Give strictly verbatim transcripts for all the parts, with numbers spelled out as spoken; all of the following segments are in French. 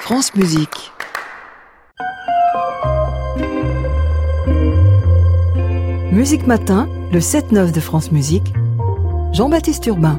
France Musique. Musique Matin, le sept neuf de France Musique. Jean-Baptiste Urbain.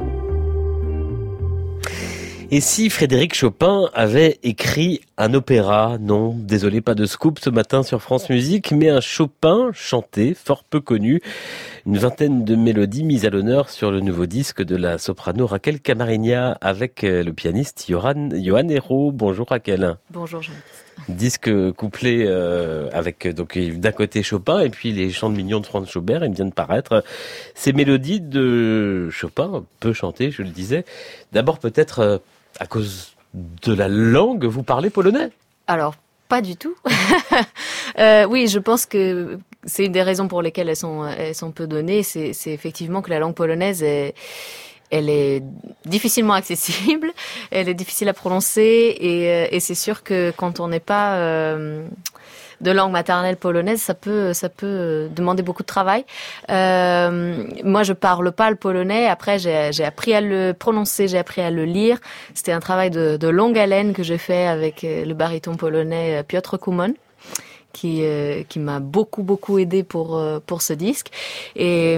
Et si Frédéric Chopin avait écrit un opéra? Non, désolé, pas de scoop ce matin sur France Musique, mais un Chopin chanté, fort peu connu. Une vingtaine de mélodies mises à l'honneur sur le nouveau disque de la soprano Raquel Camarigna avec le pianiste Johan, Johan Hérault. Bonjour Raquel. Bonjour Jean-Baptiste. Disque couplé euh, avec donc d'un côté Chopin et puis les chants de Mignon de Franz Schubert. Il vient de paraître. Ces mélodies de Chopin, peu chantées, je le disais. D'abord peut-être euh, à cause de la langue, vous parlez polonais? Alors, pas du tout. euh, oui, je pense que c'est une des raisons pour lesquelles elles sont, elles sont peu données. C'est, c'est effectivement que la langue polonaise est... Elle est difficilement accessible, elle est difficile à prononcer et, et c'est sûr que quand on n'est pas euh, de langue maternelle polonaise, ça peut ça peut demander beaucoup de travail. Euh, moi, je parle pas le polonais. Après, j'ai, j'ai appris à le prononcer, j'ai appris à le lire. C'était un travail de, de longue haleine que j'ai fait avec le baryton polonais Piotr Kumon, qui euh, qui m'a beaucoup beaucoup aidé pour pour ce disque. Et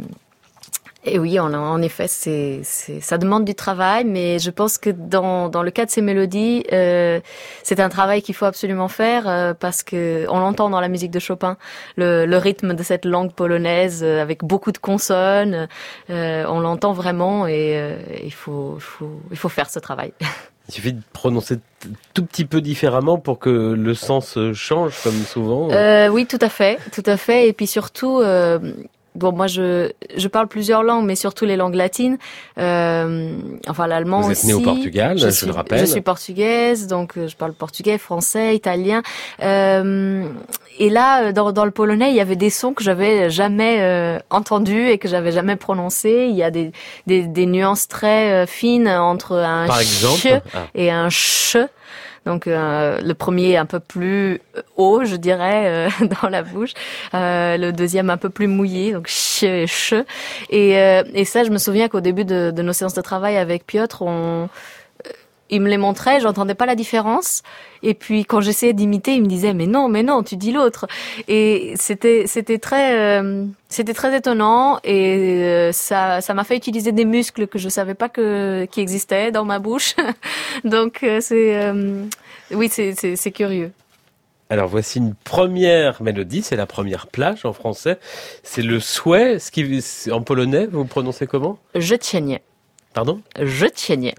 Et oui, en, en effet, c'est, c'est, ça demande du travail, mais je pense que dans, dans le cas de ces mélodies, euh, c'est un travail qu'il faut absolument faire euh, parce que on l'entend dans la musique de Chopin, le, le rythme de cette langue polonaise euh, avec beaucoup de consonnes, euh, on l'entend vraiment et euh, il faut, faut, il faut faire ce travail. Il suffit de prononcer tout petit peu différemment pour que le sens change, comme souvent. Euh, oui, tout à fait, tout à fait, et puis surtout. Euh, Bon, moi, je je parle plusieurs langues, mais surtout les langues latines. Euh, enfin, l'allemand aussi. Vous êtes née au Portugal, je, je suis, le rappelle. Je suis portugaise, donc je parle portugais, français, italien. Euh, et là, dans, dans le polonais, il y avait des sons que j'avais jamais euh, entendus et que j'avais jamais prononcés. Il y a des des, des nuances très euh, fines entre un Par ch exemple ah. et un ch. Donc euh, le premier un peu plus haut, je dirais, euh, dans la bouche. Euh, le deuxième un peu plus mouillé, donc ch et ch. Et, euh, et ça, je me souviens qu'au début de, de nos séances de travail avec Piotr, on, il me les montrait, j'entendais pas la différence. Et puis quand j'essayais d'imiter, il me disait mais non, mais non, tu dis l'autre. Et c'était c'était très euh, c'était très étonnant et euh, ça ça m'a fait utiliser des muscles que je savais pas que qui existaient dans ma bouche. Donc euh, c'est euh, oui, c'est c'est c'est curieux. Alors voici une première mélodie, c'est la première plage en français. C'est le souhait, ce qui en polonais, vous prononcez comment? Je tienne. Pardon? Je tienne.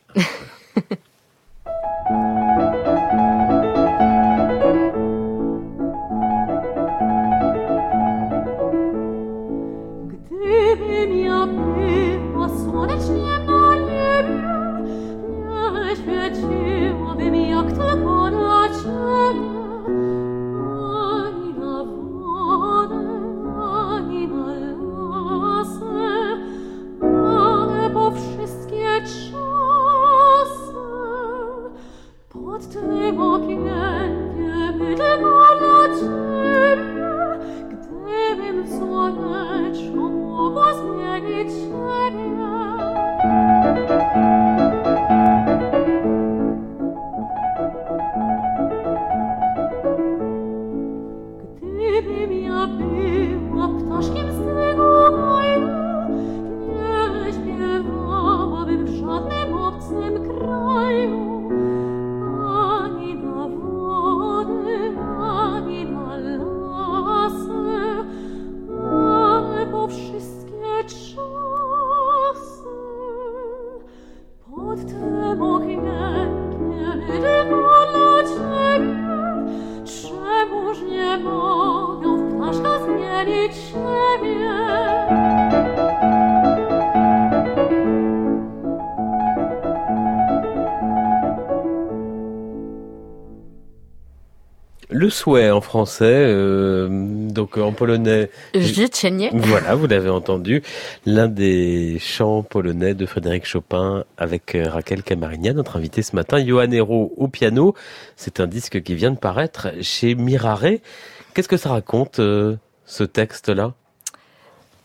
Le souhait en français, euh, donc en polonais. Je tienne. Voilà, vous l'avez entendu, l'un des chants polonais de Frédéric Chopin avec Raquel Camarigna, notre invité ce matin, Johan Hérault au piano. C'est un disque qui vient de paraître chez Mirare. Qu'est-ce que ça raconte, euh, ce texte-là?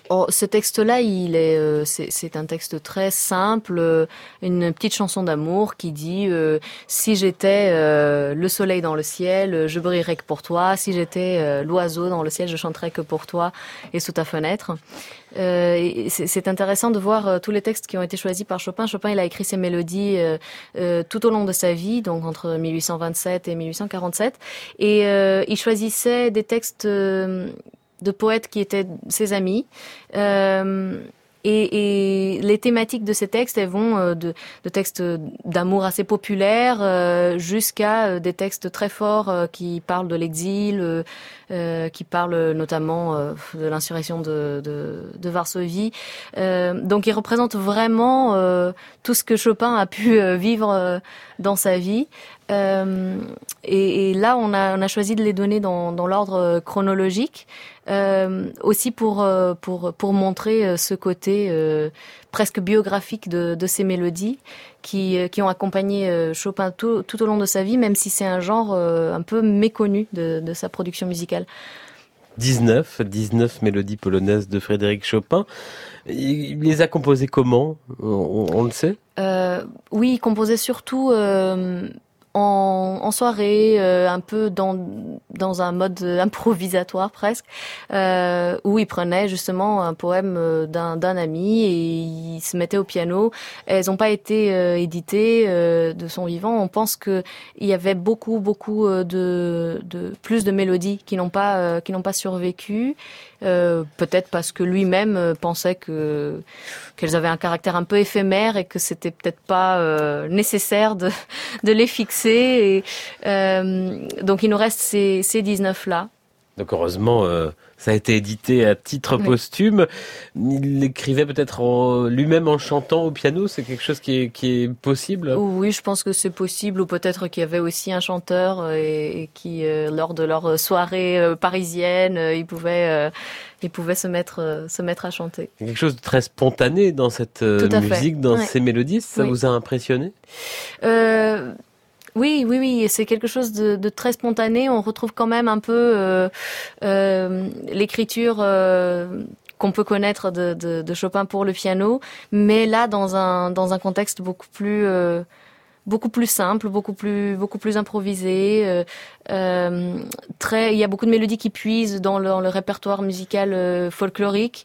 Oh, ce texte-là, il est, euh, c'est, c'est un texte très simple, euh, une petite chanson d'amour qui dit euh, si j'étais euh, le soleil dans le ciel, je brillerais que pour toi. Si j'étais euh, l'oiseau dans le ciel, je chanterais que pour toi et sous ta fenêtre. Euh, et c'est, c'est intéressant de voir euh, tous les textes qui ont été choisis par Chopin. Chopin, il a écrit ses mélodies euh, euh, tout au long de sa vie, donc entre mille huit cent vingt-sept et mille huit cent quarante-sept, et euh, il choisissait des textes euh, de poètes qui étaient ses amis. Euh, et, et les thématiques de ces textes, elles vont euh, de, de textes d'amour assez populaires euh, jusqu'à euh, des textes très forts euh, qui parlent de l'exil, euh, euh, qui parlent notamment euh, de l'insurrection de, de, de Varsovie. Euh, donc, ils représentent vraiment euh, tout ce que Chopin a pu euh, vivre euh, dans sa vie. Euh, et, et là, on a, on a choisi de les donner dans, dans l'ordre chronologique, euh, aussi pour, euh, pour, pour montrer ce côté euh, presque biographique de, de ces mélodies qui, qui ont accompagné Chopin tout, tout au long de sa vie, même si c'est un genre euh, un peu méconnu de, de sa production musicale. dix-neuf, dix-neuf mélodies polonaises de Frédéric Chopin. Il les a composées comment ? On, on le sait ? euh, Oui, il composait surtout... Euh, En, en soirée, euh, un peu dans dans un mode improvisatoire presque, euh, où il prenait justement un poème d'un d'un ami et il se mettait au piano. Elles n'ont pas été euh, éditées euh, de son vivant. On pense que il y avait beaucoup beaucoup de de plus de mélodies qui n'ont pas euh, qui n'ont pas survécu. Euh, peut-être parce que lui-même euh, pensait que qu'elles avaient un caractère un peu éphémère et que c'était peut-être pas euh, nécessaire de de les fixer. Et, euh, donc il nous reste ces ces dix-neuf là. Donc heureusement, euh, ça a été édité à titre oui. posthume. Il l'écrivait peut-être en, lui-même en chantant au piano. C'est quelque chose qui est, qui est possible ? Oui, je pense que c'est possible. Ou peut-être qu'il y avait aussi un chanteur et, et qui, euh, lors de leur soirée euh, parisienne, euh, il pouvait, euh, il pouvait se mettre, euh, se mettre à chanter. Quelque chose de très spontané dans cette euh, musique, fait. dans ouais. ces mélodies. Ça oui. vous a impressionné ? euh, Oui, oui, oui, c'est quelque chose de, de très spontané. On retrouve quand même un peu euh, euh, l'écriture euh, qu'on peut connaître de, de, de Chopin pour le piano, mais là dans un dans un contexte beaucoup plus euh, beaucoup plus simple, beaucoup plus beaucoup plus improvisé. Euh, euh, très, il y a beaucoup de mélodies qui puisent dans le, dans le répertoire musical euh, folklorique.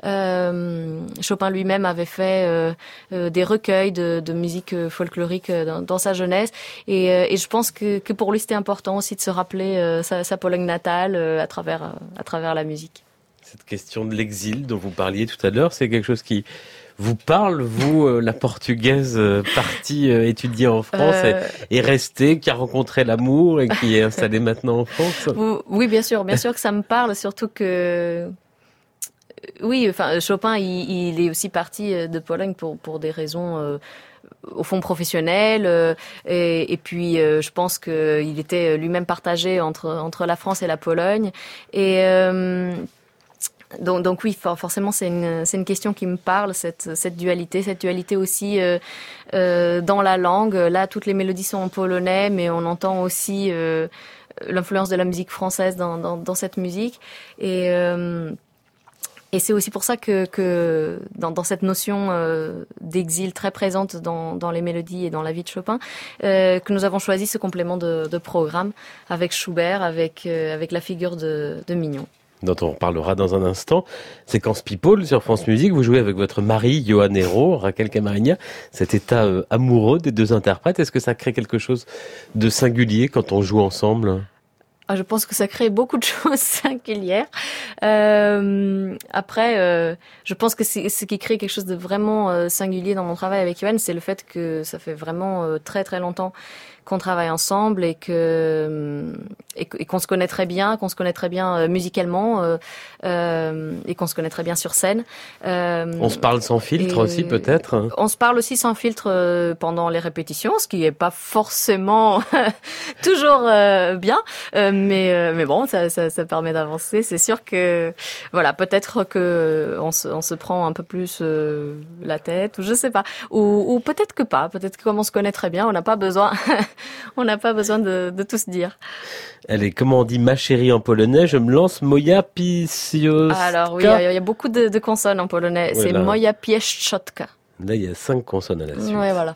Euh, Chopin lui-même avait fait euh, euh, des recueils de, de musique folklorique dans, dans sa jeunesse, et, euh, et je pense que, que pour lui c'était important aussi de se rappeler euh, sa, sa Pologne natale euh, à travers euh, à travers la musique. Cette question de l'exil dont vous parliez tout à l'heure, c'est quelque chose qui vous parle, vous, euh, la portugaise euh, partie euh, étudier en France euh... et, et restée, qui a rencontré l'amour et qui est installée maintenant en France. Oui, bien sûr, bien sûr que ça me parle, surtout que oui, enfin Chopin, il, il est aussi parti de Pologne pour pour des raisons euh, au fond professionnelles, euh, et, et puis euh, je pense que il était lui-même partagé entre entre la France et la Pologne, et euh, Donc, donc oui, forcément, c'est une, c'est une question qui me parle, cette, cette dualité, cette dualité aussi euh, euh, dans la langue. Là, toutes les mélodies sont en polonais, mais on entend aussi euh, l'influence de la musique française dans, dans, dans cette musique. Et, euh, et c'est aussi pour ça que, que dans, dans cette notion euh, d'exil très présente dans, dans les mélodies et dans la vie de Chopin, euh, que nous avons choisi ce complément de, de programme avec Schubert, avec, euh, avec la figure de, de Mignon, dont on reparlera dans un instant. Séquence People sur France Musique, vous jouez avec votre mari, Johan Hérault, Raquel Camarigna, cet état euh, amoureux des deux interprètes. Est-ce que ça crée quelque chose de singulier quand on joue ensemble ? Ah, je pense que ça crée beaucoup de choses singulières. Euh, après, euh, je pense que c'est, ce qui crée quelque chose de vraiment euh, singulier dans mon travail avec Johan, c'est le fait que ça fait vraiment euh, très très longtemps qu'on travaille ensemble et que et, et qu'on se connaît très bien, qu'on se connaît très bien euh, musicalement euh, euh, et qu'on se connaît très bien sur scène. Euh, on se parle sans filtre aussi peut-être. On se parle aussi sans filtre euh, pendant les répétitions, ce qui est pas forcément toujours euh, bien, euh, mais euh, mais bon, ça, ça ça permet d'avancer. C'est sûr que voilà, peut-être que on se on se prend un peu plus euh, la tête, ou je sais pas, ou, ou peut-être que pas, peut-être que comme on se connaît très bien, on n'a pas besoin on n'a pas besoin de, de tout se dire. Elle est, comment on dit, ma chérie en polonais, je me lance Moja Pisioska. Alors oui, il y, a, il y a beaucoup de, de consonnes en polonais. Voilà. C'est Moja Pieszczotka. Là, il y a cinq consonnes à la suite. Oui, voilà.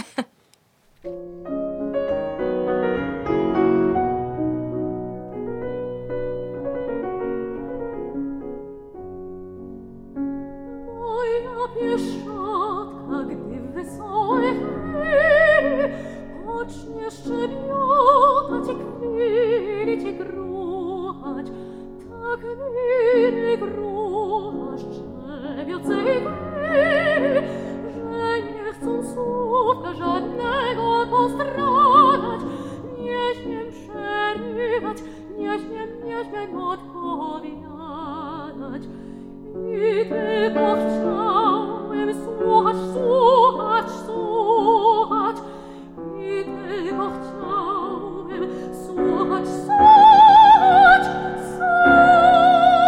Pieszczotka, gdy w wesołej chwili pocznie szczebiotać i kwilić i gruchać, tak winy grucha szczebiocej chwili, że nie chcą słówka żadnego postradać, nie śmiem przerywać, nie śmiem, nie śmiem odpowiadać. I tylko chciałem słuchać, słuchać, słuchać. I tylko chciałem słuchać, słuchać, słuchać.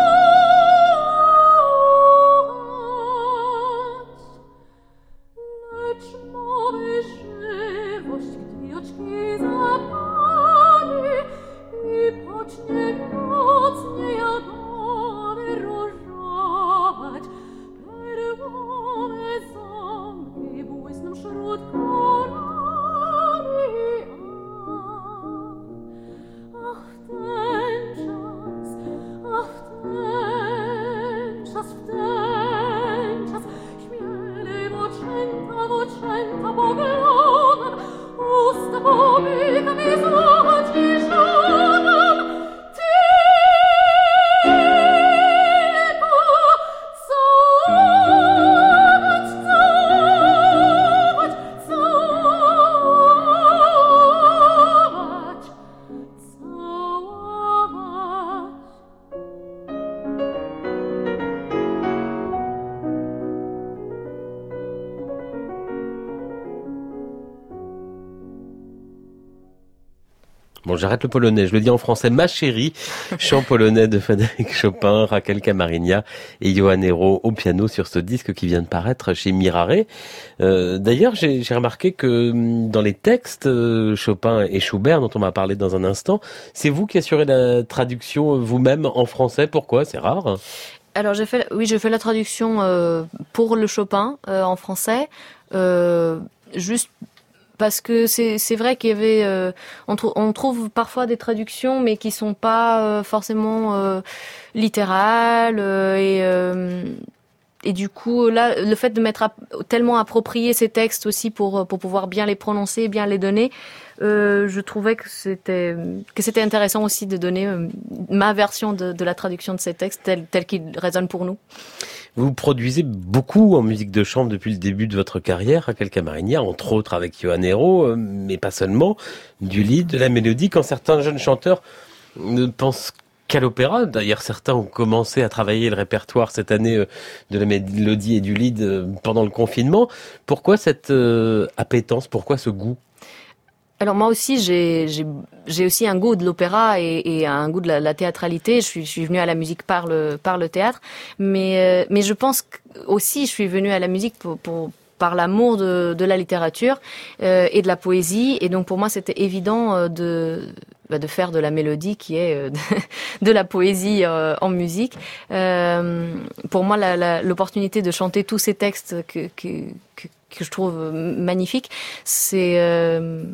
Lecz mamy żywość, gdy oczki zapali i pocznie noc niejadany różować. Perłowe ząbki błysną wśród korali. Ach, ten czas, ach, ten czas, w ten czas śmielej w oczęta, w oczęta poglądam, usta pomykam i słuchać i żądam. Bon, j'arrête le polonais, je le dis en français. Ma chérie, chant polonais de Frédéric Chopin, Raquel Camarigna et Johan Hérault au piano sur ce disque qui vient de paraître chez Mirare. Euh, d'ailleurs, j'ai, j'ai remarqué que dans les textes, euh, Chopin et Schubert, dont on m'a parlé dans un instant, c'est vous qui assurez la traduction vous-même en français. Pourquoi ? C'est rare. Alors, j'ai fait, oui, j'ai fait la traduction euh, pour le Chopin euh, en français, euh, juste parce que c'est c'est vrai qu'il y avait euh, on, trou- on trouve parfois des traductions mais qui sont pas euh, forcément euh, littérales euh, et euh, et du coup là le fait de mettre à, tellement approprié ces textes aussi pour pour pouvoir bien les prononcer, bien les donner, euh, je trouvais que c'était que c'était intéressant aussi de donner euh, ma version de de la traduction de ces textes tels tels qu'ils résonnent pour nous. Vous produisez beaucoup en musique de chambre depuis le début de votre carrière, Raquel Camarigna, entre autres avec Johan Hérault, mais pas seulement, du lead, de la mélodie. Quand certains jeunes chanteurs ne pensent qu'à l'opéra, d'ailleurs certains ont commencé à travailler le répertoire cette année de la mélodie et du lead pendant le confinement. Pourquoi cette euh, appétence, pourquoi ce goût ? Alors moi aussi, j'ai, j'ai, j'ai aussi un goût de l'opéra et, et un goût de la, la théâtralité. Je suis, je suis venue à la musique par le, par le théâtre, mais, euh, mais je pense aussi, je suis venue à la musique pour, pour par l'amour de, de la littérature euh, et de la poésie. Et donc pour moi, c'était évident euh, de bah, de faire de la mélodie qui est euh, de, de la poésie euh, en musique. Euh, pour moi, la, la, l'opportunité de chanter tous ces textes que que que, que je trouve magnifiques, c'est euh,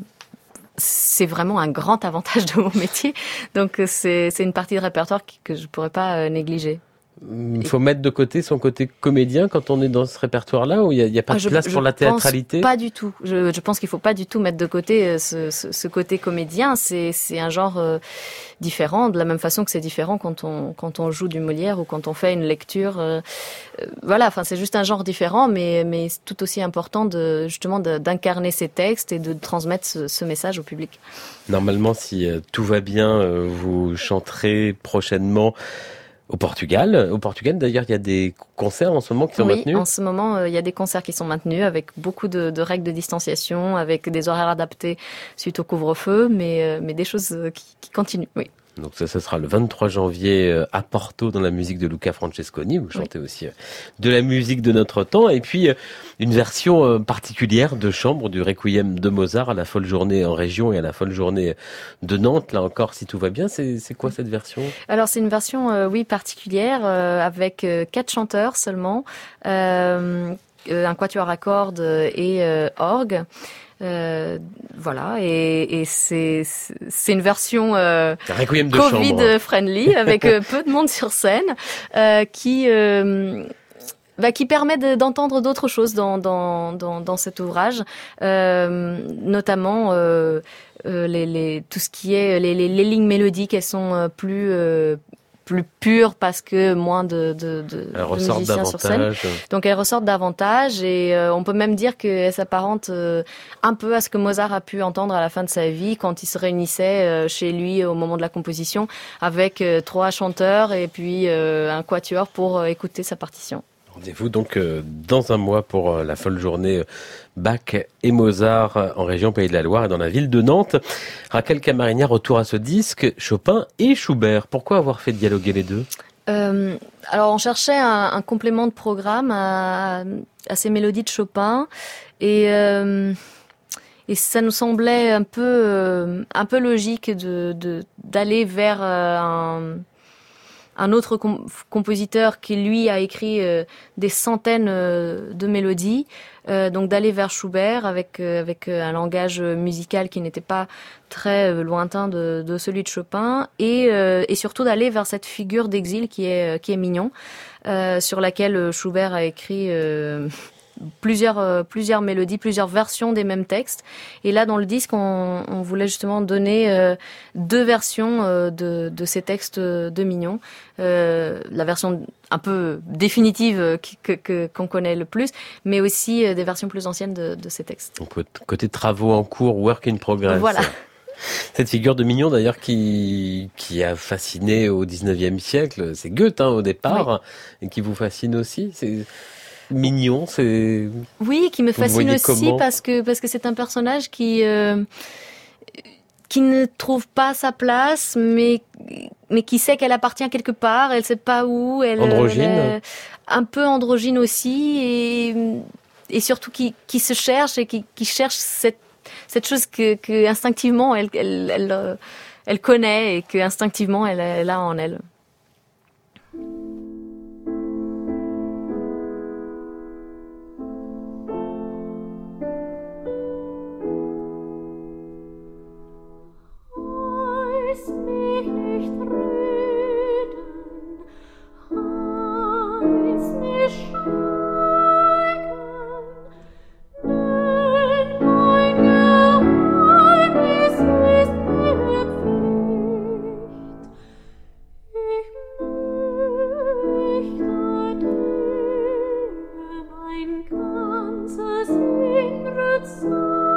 c'est vraiment un grand avantage de mon métier. Donc c'est c'est une partie de répertoire que je pourrais pas négliger. Il faut mettre de côté son côté comédien quand on est dans ce répertoire-là, ou il n'y a, a pas de je, place je pour la théâtralité ? Pas du tout. Je, je pense qu'il faut pas du tout mettre de côté ce, ce, ce côté comédien. C'est, c'est un genre euh, différent, de la même façon que c'est différent quand on, quand on joue du Molière ou quand on fait une lecture. Euh, euh, voilà, enfin c'est juste un genre différent, mais, mais c'est tout aussi important de, justement de, d'incarner ces textes et de transmettre ce, ce message au public. Normalement, si euh, tout va bien, euh, vous chanterez prochainement au Portugal. Au Portugal, d'ailleurs, il y a des concerts en ce moment qui sont oui, maintenus. Oui, en ce moment, euh, il y a des concerts qui sont maintenus avec beaucoup de, de règles de distanciation, avec des horaires adaptés suite au couvre-feu, mais, euh, mais des choses qui, qui continuent, oui. Donc ça, ça sera le vingt-trois janvier à Porto dans la musique de Luca Francesconi. Vous chantez oui. aussi de la musique de notre temps. Et puis une version particulière de chambre du Requiem de Mozart à la folle journée en région et à la folle journée de Nantes. Là encore, si tout va bien, c'est, c'est quoi cette version ? Alors c'est une version, euh, oui, particulière euh, avec euh, quatre chanteurs seulement, euh, un quatuor à cordes et euh, orgue. Euh, voilà, et, et c'est c'est une version euh, Covid friendly avec euh, peu de monde sur scène euh, qui euh, bah, qui permet de, d'entendre d'autres choses dans dans dans, dans cet ouvrage, euh, notamment euh, euh, les les tout ce qui est les les, les lignes mélodiques, elles sont euh, plus euh, plus pure parce que moins de, de, de, de musiciens sur scène. Donc elles ressortent davantage et euh, on peut même dire qu'elles s'apparentent euh, un peu à ce que Mozart a pu entendre à la fin de sa vie quand il se réunissait euh, chez lui au moment de la composition avec euh, trois chanteurs et puis euh, un quatuor pour euh, écouter sa partition. Rendez-vous donc euh, dans un mois pour euh, la folle journée Bach et Mozart euh, en région Pays de la Loire et dans la ville de Nantes. Raquel Camarigna, retour à ce disque, Chopin et Schubert. Pourquoi avoir fait dialoguer les deux ? euh, Alors on cherchait un, un complément de programme à, à ces mélodies de Chopin et... Euh, Et ça nous semblait un peu, euh, un peu logique de, de, d'aller vers euh, un, un autre com- compositeur qui, lui, a écrit euh, des centaines euh, de mélodies. Euh, donc d'aller vers Schubert avec, euh, avec un langage musical qui n'était pas très euh, lointain de, de celui de Chopin. Et, euh, et surtout d'aller vers cette figure d'exil qui est, qui est Mignon, euh, sur laquelle Schubert a écrit... Euh, plusieurs euh, plusieurs mélodies, plusieurs versions des mêmes textes. Et là, dans le disque, on, on voulait justement donner euh, deux versions euh, de, de ces textes de Mignon. Euh, la version un peu définitive euh, que, que, qu'on connaît le plus, mais aussi euh, des versions plus anciennes de, de ces textes. Donc, côté travaux en cours, work in progress. Voilà. Cette figure de Mignon, d'ailleurs, qui qui a fasciné au dix-neuvième siècle, c'est Goethe hein, au départ, oui. Et qui vous fascine aussi. C'est Mignon, c'est... Oui, qui me fascine aussi comment parce que parce que c'est un personnage qui euh, qui ne trouve pas sa place, mais mais qui sait qu'elle appartient quelque part. Elle sait pas où. Elle, androgyne. Elle, un peu androgyne aussi, et et surtout qui qui se cherche et qui qui cherche cette cette chose que que instinctivement elle elle elle, elle connaît et que instinctivement elle, elle a en elle.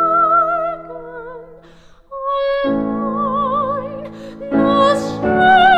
Allein, das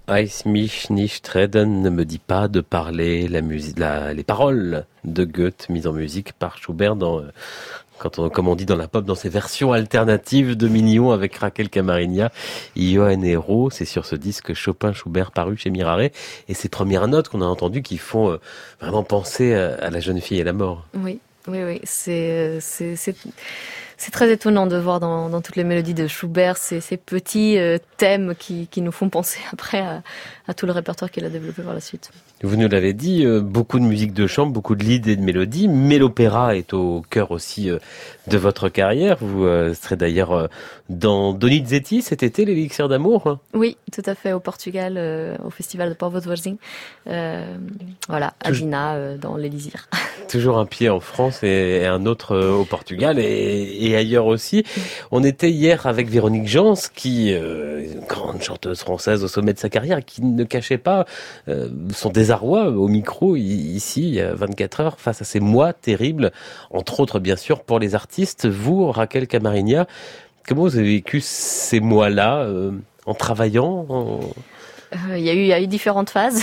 Eis mich nicht reden, ne me dit pas de parler, la musique, la, les paroles de Goethe mises en musique par Schubert dans, quand on, comme on dit dans la pop, dans ses versions alternatives de Mignon avec Raquel Camarigna, Johan Hérault. C'est sur ce disque Chopin-Schubert paru chez Mirare. Et ces premières notes qu'on a entendues qui font vraiment penser à la jeune fille et la mort. Oui, oui, oui. C'est, c'est, c'est... C'est très étonnant de voir dans, dans toutes les mélodies de Schubert ces, ces petits euh, thèmes qui, qui nous font penser après à, à tout le répertoire qu'il a développé par la suite. Vous nous l'avez dit, euh, beaucoup de musique de chambre, beaucoup de leads et de mélodies, mais l'opéra est au cœur aussi euh, de votre carrière. Vous euh, serez d'ailleurs euh, dans Donizetti cet été, l'Élixir d'amour. Oui, tout à fait, au Portugal, euh, au festival de Porto Varzim. Euh, voilà, à Dina, euh, dans l'Élysire. Toujours un pied en France et, et un autre euh, au Portugal et, et ailleurs aussi. On était hier avec Véronique Jans, qui euh, une grande chanteuse française au sommet de sa carrière, qui ne cachait pas euh, son désarroi au micro ici, il y a vingt-quatre heures, face à ces mois terribles, entre autres bien sûr pour les artistes. Vous, Raquel Camarigna, comment vous avez vécu ces mois-là euh, en travaillant en... Euh, il y a eu, il y a eu différentes phases.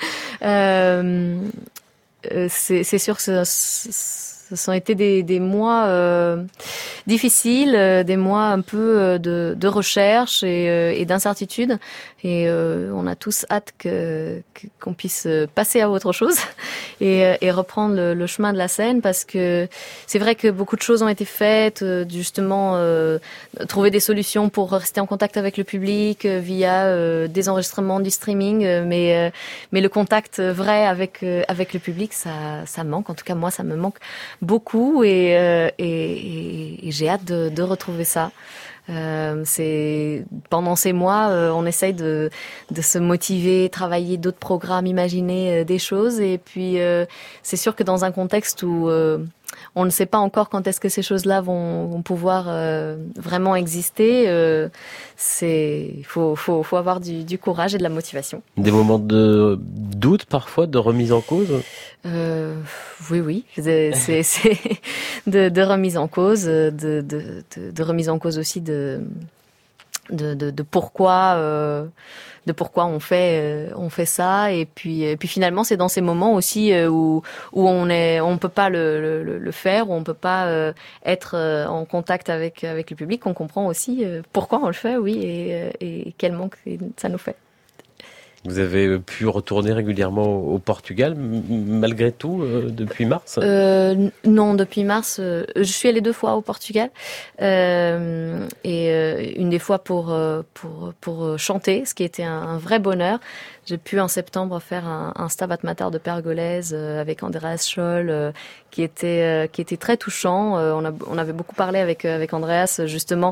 euh, c'est, c'est sûr que ce, ce sont été des, des mois euh, difficiles, euh, des mois un peu euh, de, de recherche et, euh, et d'incertitude. Et euh, on a tous hâte que, que, qu'on puisse passer à autre chose et, et reprendre le, le chemin de la scène, parce que c'est vrai que beaucoup de choses ont été faites, justement euh, trouver des solutions pour rester en contact avec le public euh, via euh, des enregistrements, du streaming, euh, mais euh, mais le contact vrai avec euh, avec le public, ça ça manque. En tout cas, moi, ça me manque beaucoup et euh, et, et, et j'ai hâte de, de retrouver ça. Euh, c'est pendant ces mois, euh, on essaye de de se motiver, travailler d'autres programmes, imaginer euh, des choses, et puis euh, c'est sûr que dans un contexte où euh, on ne sait pas encore quand est-ce que ces choses-là vont, vont pouvoir euh, vraiment exister, euh, c'est faut faut faut avoir du, du courage et de la motivation. Des moments de doute parfois, de remise en cause. Euh, oui, oui, c'est, c'est, c'est de, de remise en cause, de, de, de, de remise en cause aussi de, de, de, de pourquoi, euh, de pourquoi on fait, euh, on fait ça, et puis, et puis finalement, c'est dans ces moments aussi euh, où, où on est, on peut pas le, le, le faire, où on peut pas euh, être euh, en contact avec, avec le public, qu'on comprend aussi euh, pourquoi on le fait, oui, et, et quel manque ça nous fait. Vous avez pu retourner régulièrement au Portugal, m- malgré tout, euh, depuis mars euh, Non, depuis mars, euh, je suis allée deux fois au Portugal, euh, et euh, une des fois pour euh, pour pour chanter, ce qui était un, un vrai bonheur. J'ai pu en septembre faire un, un Stabat Mater de Pergolèse euh, avec Andreas Scholl, euh, qui était euh, qui était très touchant. Euh, on a on avait beaucoup parlé avec avec Andreas justement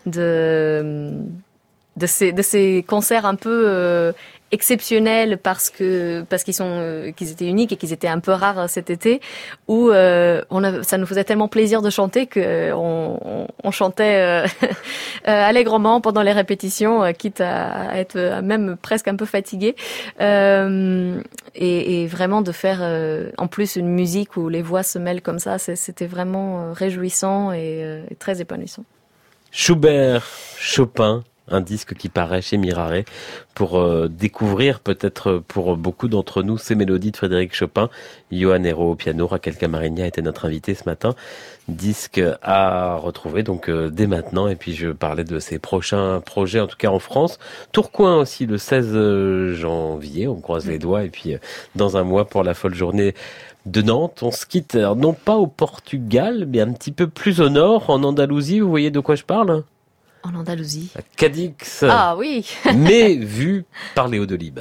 de de ces de ces concerts un peu euh, exceptionnels parce que parce qu'ils sont euh, qu'ils étaient uniques et qu'ils étaient un peu rares cet été, où euh, on a, ça nous faisait tellement plaisir de chanter que euh, on, on, on chantait euh, allègrement pendant les répétitions, euh, quitte à, à être euh, même presque un peu fatigué, euh, et, et vraiment de faire euh, en plus une musique où les voix se mêlent comme ça, c'est, c'était vraiment euh, réjouissant et, euh, et très épanouissant. Schubert, Chopin, un disque qui paraît chez Mirare pour euh, découvrir peut-être pour beaucoup d'entre nous ces mélodies de Frédéric Chopin. Johan Hérault au piano, Raquel Camarigna était notre invitée ce matin. Disque à retrouver donc euh, dès maintenant. Et puis je parlais de ses prochains projets, en tout cas en France. Tourcoing aussi le seize janvier, on croise les doigts. Et puis euh, dans un mois pour la folle journée de Nantes. On se quitte, alors, non pas au Portugal, mais un petit peu plus au nord, en Andalousie. Vous voyez de quoi je parle ? En Andalousie. À Cadix. Ah oui. Mais vu par Léo Delibes.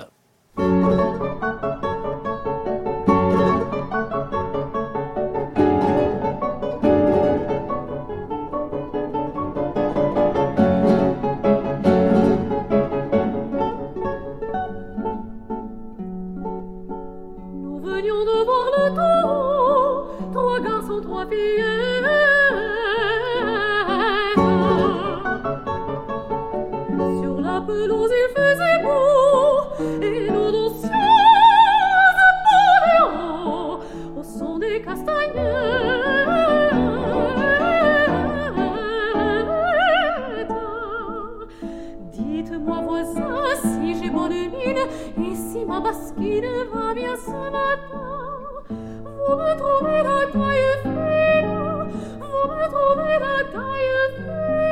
Nous venions de voir le taureau, trois garçons, trois fillettes. Sur la pelouse il faisait beau, et nous dansions Et si ma basquine va bien ce matin, vous me trouvez la taille fine, vous me trouvez la taille fine.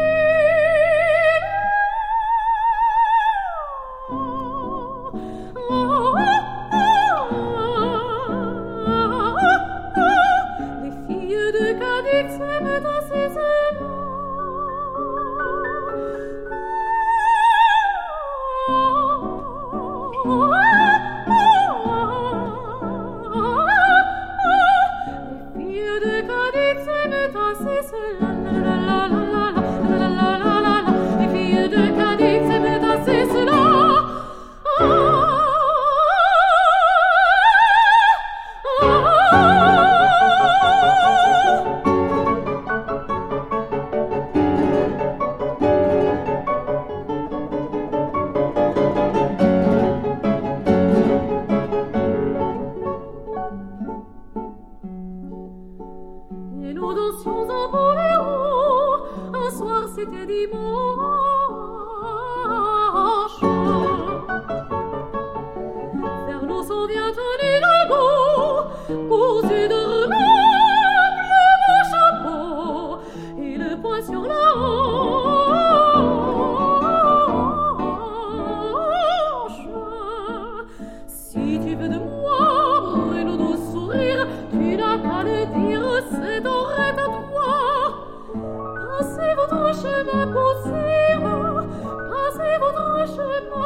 Les filles de Cadix aiment danser seulement. Les filles de Cadix aiment danser cela. Les filles de Cadix aiment danser cela. Et nous dansions un boléro, un soir c'était dimanche. Vers nous s'en vient un élago, cousu de remède, le beau chapeau et le poing sur la hanche. Si tu veux de moi et nos doux sourires, tu n'as qu'à le dire, c'est aurait à toi. Passez votre chemin, Boussire, passez votre chemin,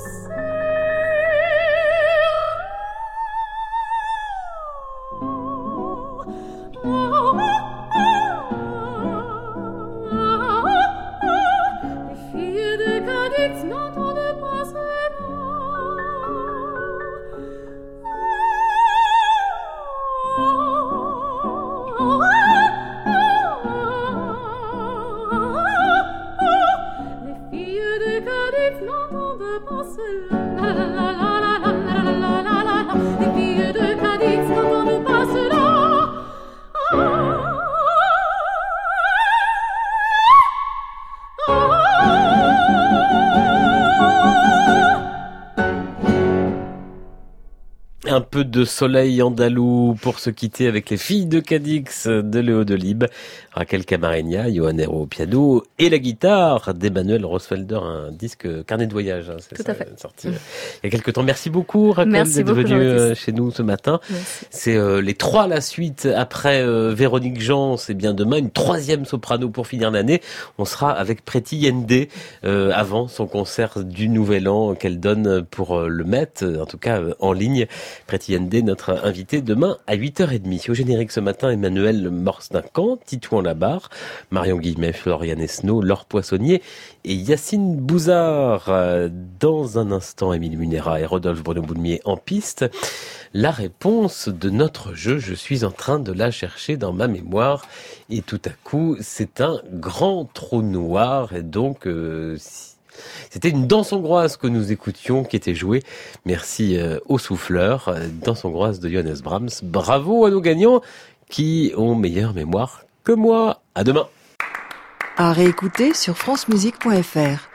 Les filles de Cadix n'entendent pas cela. Les filles de Cadix n'entendent pas cela. Les filles de Cadix n'entendent pas cela. Un peu de soleil andalou pour se quitter avec les filles de Cadix de Léo Delibes, Raquel Camarena, Johan Hérault au piano et la guitare d'Emmanuel Rosfelder, un disque carnet de voyage. Hein, c'est Tout ça, à fait. sorti il y a quelques temps. Merci beaucoup Raquel Merci d'être beaucoup, venue Jean-Baptiste. chez nous ce matin. Merci. C'est euh, les trois la suite après euh, Véronique Jean, c'est bien demain, une troisième soprano pour finir l'année. On sera avec Preti Yende euh, avant son concert du Nouvel An qu'elle donne pour euh, le Met, en tout cas euh, en ligne. Preti Yende, notre invité demain à huit heures trente. Au générique ce matin, Emmanuel Morse Duncan, Titouan Labarre, Marion Guillemet, Florian Esnault, Laure Poissonnier et Yacine Bouzard. Dans un instant, Émile Munera et Rodolphe Bruno-Boulmier en piste. La réponse de notre jeu, je suis en train de la chercher dans ma mémoire et tout à coup, c'est un grand trou noir et donc... Euh, si C'était une danse hongroise que nous écoutions, qui était jouée, merci euh, aux souffleurs, euh, danse hongroise de Johannes Brahms. Bravo à nos gagnants qui ont meilleure mémoire que moi. À demain. À réécouter sur francemusique point f r.